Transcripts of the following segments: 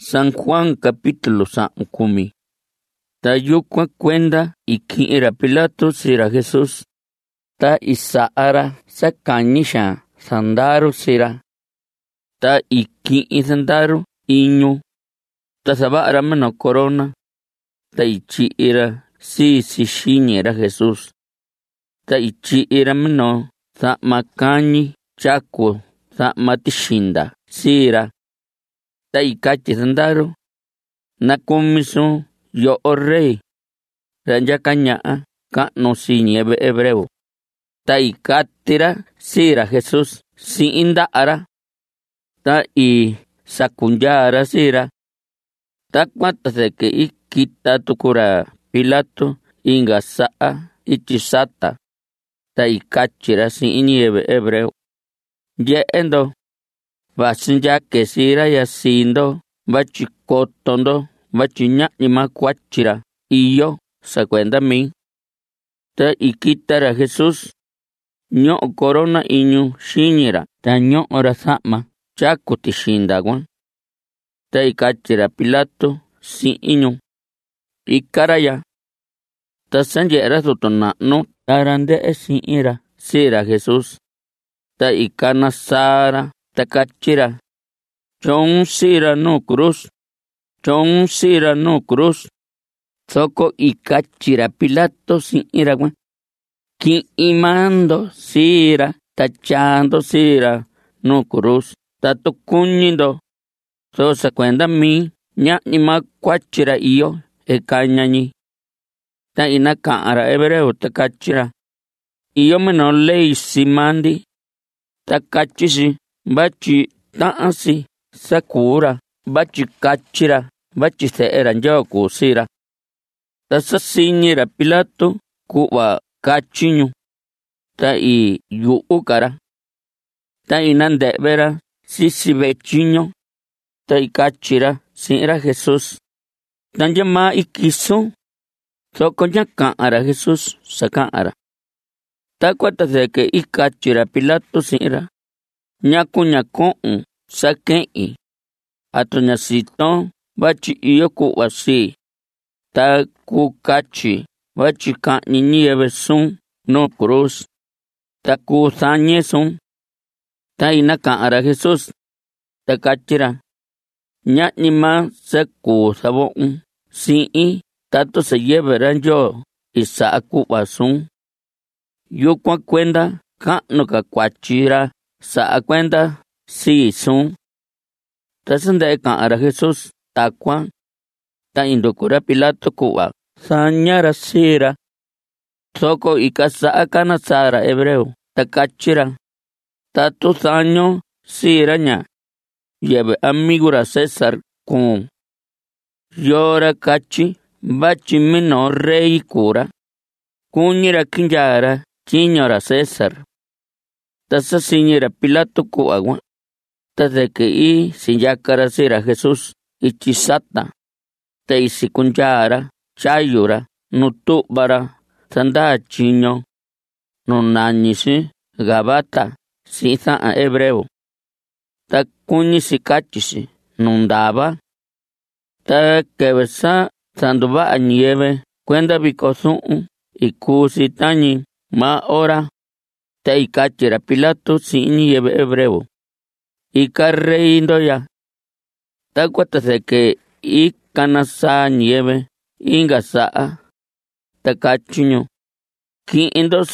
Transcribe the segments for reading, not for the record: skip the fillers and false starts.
San Juan capítulo 10. Ta yukuan cuenta iki'ira Pilato sira Jesús. Ta isa'ara sakañisha sandaru sira. Ta iki'i sandaru iñu. Ta saba'ara mano corona. Ta ichi'ira si xiñera Jesús. Ta ichi'ira mano sa'ma kañi chaku sa'ma tishinda sira. Ta ikachi sandaru nakumisu yo rey ranja kaña'a ka'nu si ñeve hebreo. Ta ikatira sira Jesús si inda'ara. Ta i sakunyara sira. Ta kuatase ke ikita tukura Pilato inga sa'a ichisata. Ta ikachira si ñeve hebreo. Yendo vasinjake sira yasindo vachikotondo vachiña'ni makuachira iyo sa cuenta mi. Ta ikitara Jesús ño'o corona iñu xiñira ta ño'ora sa'ma chaku tixindaguan. Ta ikachira Pilato si iñu ikaraya. Ta sanjera sutona'nu tarande'e si'ira sira Jesús. Ta ikanasara ta kachira chon sira no cruz. Chon sira no cruz. Soko ikachira Pilato si'ira guan. Ki'imando sira tachando sira no cruz. Ta tukuñindo so sa cuenta mi ña'ni makuachira iyo ekañañi. Ta inaka'ara hebreo ta kachira iyo meno ley simandi. Ta kachisi bachi ta'asi sakura bachi kachira bachi se'era njoku sira. Ta sasiñira Pilato ku'va kachiñu. Ta i yu'ukara. Ta inande'vera sisi vechiño. Ta ikachira si'ira Jesús. Ta nyama ikisu. Soko ñaka'ara Jesús saka'ara. Ta kuatase ke ikachira Pilato si'ira. Ñakuñako'un sake'i. Atoñasito bachi iyo ku'va si. Ta kukachi bachi ka'ni ñieve sun no cruz. Ta kusañe sun. Ta inaka'ara Jesús. Ta kachira ña'ni ma saku sabo'un si'i tato se yevera yo isa'a ku'va sun. Yukuan cuenta ka'nu ka kuachira sa'a cuenta si sun. Ta sande'e ka'ara Jesús takuan. Ta indukura Pilato ku'va sañara sira. Soko ikasa'a kanasara hebreo. Ta kachira tatu saño sira ña. Yeve amigura César kun. Yora kachi bachi mino rey kura. Kuñira kinyara chiñora César. Ta sasiñira Pilato ku'agua. Ta de que i sinyakara sira Jesús ichisata. Ta isikunyara chayura nutu'bara sanda chiño. Nunanyisi gabata si sa'a hebreo. Ta kuñisi kachisi nundaba. Ta kebesa sanduba'a nieve cuenta bikosu'un ikusi tañi ma ora. Ta ikachira Pilato si nieve hebreo. Ikarreindo ya. Ta kuatase ke ikanasa nieve inga sa'a. Ta kachiño. Ki'indo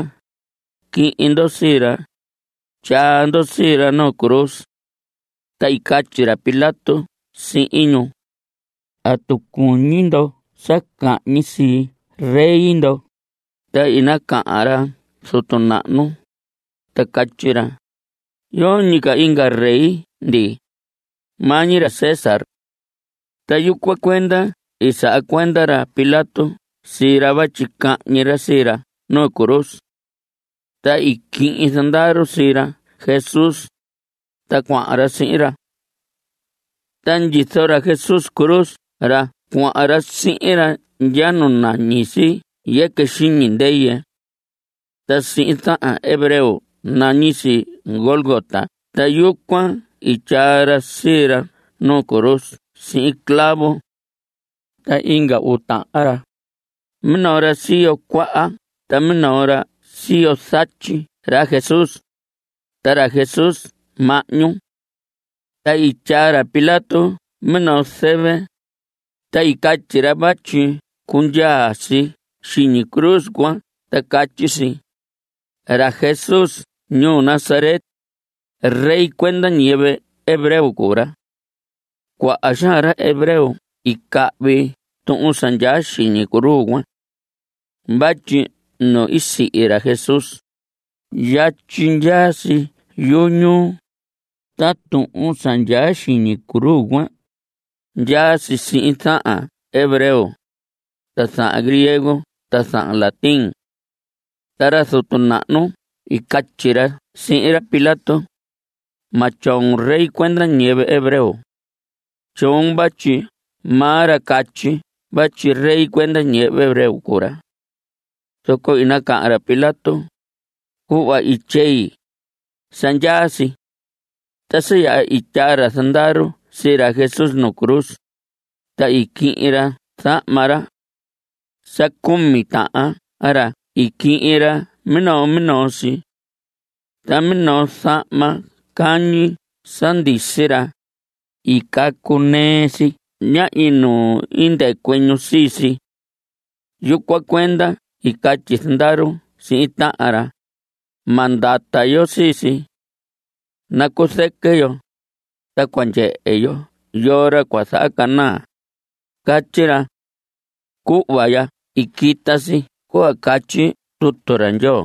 sira. Chando sira no cruz. Ta ikachira Pilato si iñu. Atukuñindo saka'ni si reindo. Ta inaka'ara sutona'nu. Ta kachira yoñika inga rey ndi. Mañira César. Ta yukua cuenta isa'a cuentara Pilato sira bachi ka'ñira sira no cruz. Ta iki'i sandaru sira Jesús. Ta kua'ara si'ira. Ta nyisora Jesús cruz ra kua'ara si'ira yanu nañisi yeke xiñindeye. Ta si'i sa'a hebreo nañisi Golgota. Ta yukuan ichara sira no cruz sin clavo. Ta inga uta'ara. Minora siyo kua'a. Ta minora siyo sachi. Ra Jesús. Tara Jesús ma'ñu. Ta ichara Pilato. Mino sebe. Ta ikachira bachi. Kunyasi. Shini cruz gua. Ta kachisi. Ra Jesús. Ñu Nazaret. Rey cuenda nieve hebreo cura. Kwa ashara hebreo. Ikabi. Tu sanja shini kurugua. Bachi no isi era Jesús. Yachinjasi yunyu. Tatu sanja shini kurugua. Yasi si taa hebreo. Tasa griego. Tasa latín. Tara sutunano. Ikachira si era Pilato. Machon rey cuenda nieve hebreo. Chon bachi. Mara kachi. Bachi rey cuenda nieve hebreo cura. Soko inakara Pilato. Kuwa ichei. Sanjasi. Tasaya ichara sandaru. Sira Jesús no cruz. Ta ikiira. Samara. Sakumi taa. Ara. Ikiira. Minosi. Ta mino sama. Kanyi. Sandisira. Ikakunesi. Nya inu inde cueño sisi. Yukwa cuenda. Ikachi sandaru. Si itaara. Mandata yo sisi. Nakuseke yo. Ta kwanje yo. Yora kwa sakana. Kachira. Kuwaya. Ikitasi. Kwa kachi tutoranjo.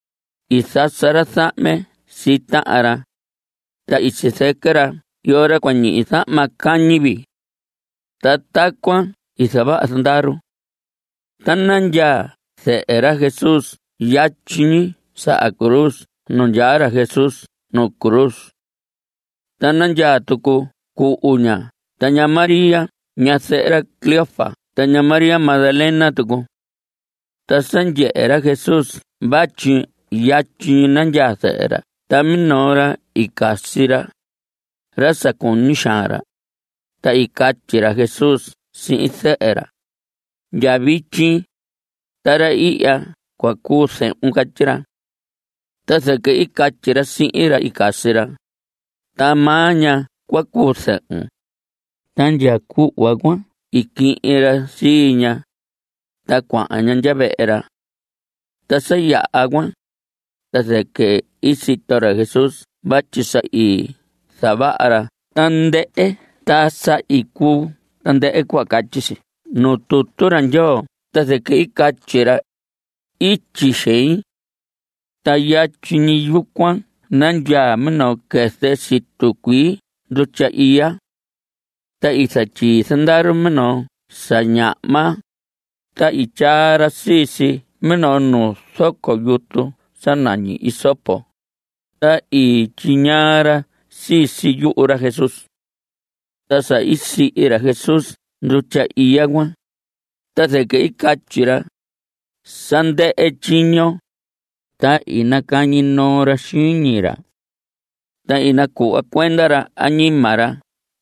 Isasara same. Si itaara. Ta isisekera. Yora kwanyi isama kanyibi. Ta takwa. Isaba asandaru. Tananja. Se era Jesús. Yachini. Sa cruz. No yara Jesús. No cruz. Tananja tuku. Ku uña. Tanya María. Nya se era Cleofa. Tanya María Magdalena tuku. Tasanje era Jesús. Bachi. Yachini nanja se era. Taminora ikasira. Rasa kunishara. Ta ikachira Jesús. Si se era. Yavichi. Tara iya. Kwa kuse unkachira. Tasa ke ikachira si era ikasira. Tamaña kwa kuse. Tanja ku wagwa. Iki era siña. Ta kwa anyanjabe era. Tasa ya agua. Tasa ke isitora Jesús. Bachisa i sabara. Tande tasa iku. Tande kwa kachisi. No tuturan yo. Tasa ke ikachira. Ichishei. Tayachini yukwan. Nanja mino kese situkwi. Ducha iya. Ta isachi sandaru mino. Sanyama. Ta ichara sisi. Mino no soko yutu. Sanani isopo. Ta ichinyara. Sisi yura Jesús. Tasa isi era Jesús. Ducha iyagwan. Tasa ke ikachira. Sande echiño. Ta inakanyi nora shinyira. Ta inakuwa kuendara anyimara.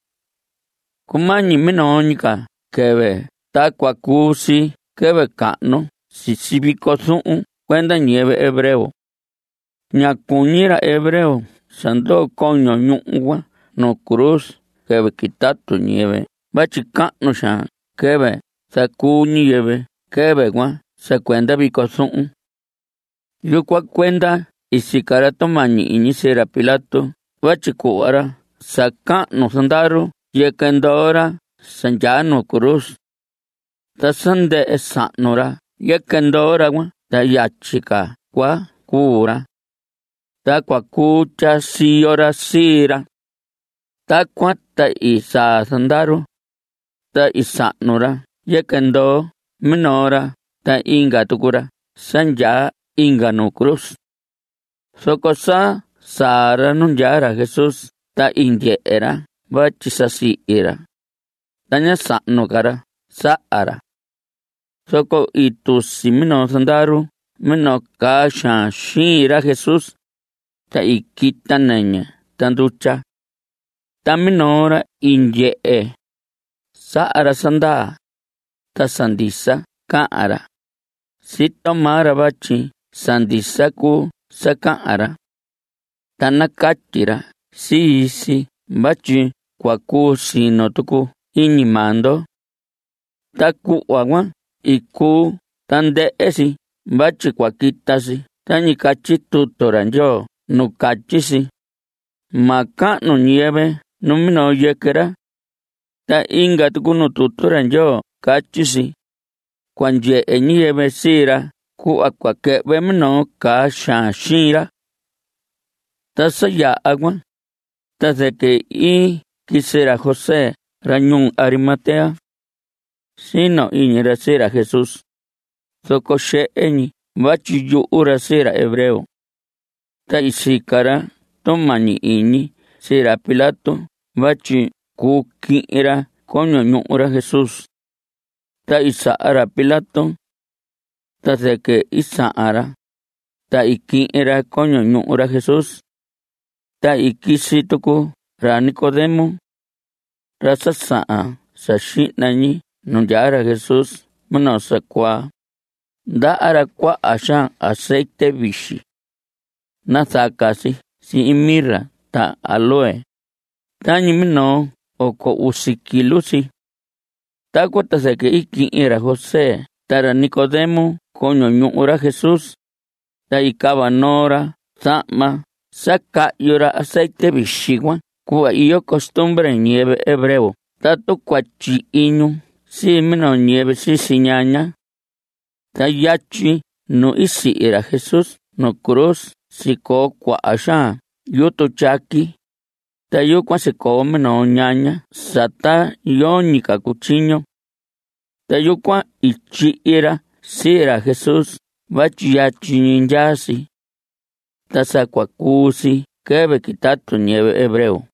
Kumanyi minoñika. Kebe. Ta kwakusi. Kebe kano. Sisibiko su'u. Kuenda nieve hebreo. Nyakunyira hebreo. Sando coño ñu'wa. No cruz. Kebe kitatu nieve. Bachi kano shan. Kebe. Saku nieve. Kebe gua. Se cuenta biko su'u. Yukwa cuenta. Isikara tomañi inisera Pilato. Bachi kuwara. Saka no sandaru. Yekendora. Sanjano cruz. Ta sande esanora. Yekendora gua. Ta yachika. Kwa kura. Ta kwa kucha siyora sira. Ta kwa ta isa sandaru. Ta isanora. Yekendo. Minora. Ta inga tukura. Sanja inga no cruz. Sokosa. Sara nunjara Jesús. Ta inje era. Bachisasi era. Tanya sano kara. Saara. Soko itusi mino sandaru. Mino kasha shira Jesús. Ta ikita nanya. Tanducha. Ta minora inje. sa'ara sandaa, ta sandisa ka'ara. Sitomara vachi sandisa ku saka'ara. Ta nakatira siisi vachi kuaku sino tuku inimando. Ta ku'wa iku tande'esi vachi kuakitasi tañi kachi tutora Ndyoo nu kachisi maka'nu ñiyɨvɨ numino yɨkɨra. Ta inga tuku nu tutura Ndyoo kachisi kuanye'e ñiyɨvɨ siira ku'va kuake've minoo kaa xaan xiinra. Ta saya'a ta seke kisira José ra ñuu Arimatea. Sino iñira sira Jesús. Soko xe'eñi vachi yu'ura sira hebreo. Ta isikara tumañi iñi sira Pilato vachi kuki'ira koño ñu'ura Jesús. Ta isa'ara Pilato. Ta seke isa'ara. Ta iki'ira koño ñu'ura Jesús. Ta ikisi tuku ra Nicodemo. Ra sasa'a saxi'nañi nu nyaara Jesús minoo sakuaa. Nda'ara kua'a xaan aceite vixi. Nasakasi si'in mirra ta aloe. Tañi minoo oko usi kilusi. Takua ta seke iki'ira José tara Nicodemo koño ñu'ura Jesús. Ta ikava noora sa'ma saka'yura aceite vixi ku'va iyo costumbre ñiyɨvɨ hebreo. Tatu kuatyi'iñu si minoo ñiyɨvɨ sisiñaña. Ta yachi nu isi'ira Jesús nu cruz sikoo kua'a xaan yutu tyaki. Ta yukuan sikoo minoo ñaña sata yoñi ka kuchiño. Ta yukuan ityi'ira sira Jesús vachi yachiñi nyaasi. Ta sakuakuusi keve kitatu ñiyɨvɨ hebreo.